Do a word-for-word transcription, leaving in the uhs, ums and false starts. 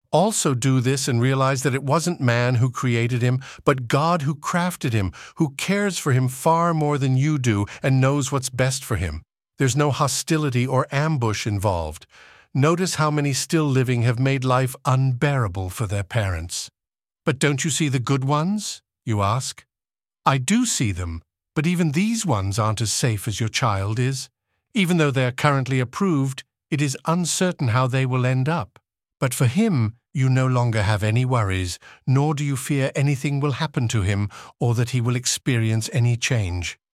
Also do this and realize that it wasn't man who created him, but God who crafted him, who cares for him far more than you do and knows what's best for him. There's no hostility or ambush involved. Notice how many still living have made life unbearable for their parents. But don't you see the good ones? You ask. I do see them, but even these ones aren't as safe as your child is. Even though they are currently approved, it is uncertain how they will end up. But for him, you no longer have any worries, nor do you fear anything will happen to him or that he will experience any change.